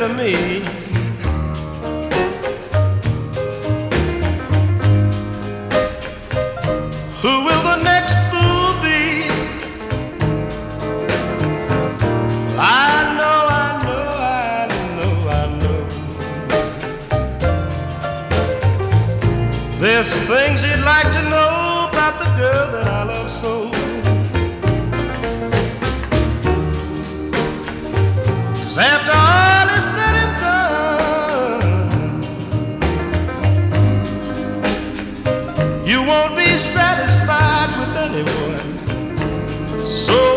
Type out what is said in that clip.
to me. Who will the next fool be? I know, I know, I know, I know. There's things you'd like to know about the girl that I love so. 'Cause after all is said and done, you won't be satisfied with anyone. So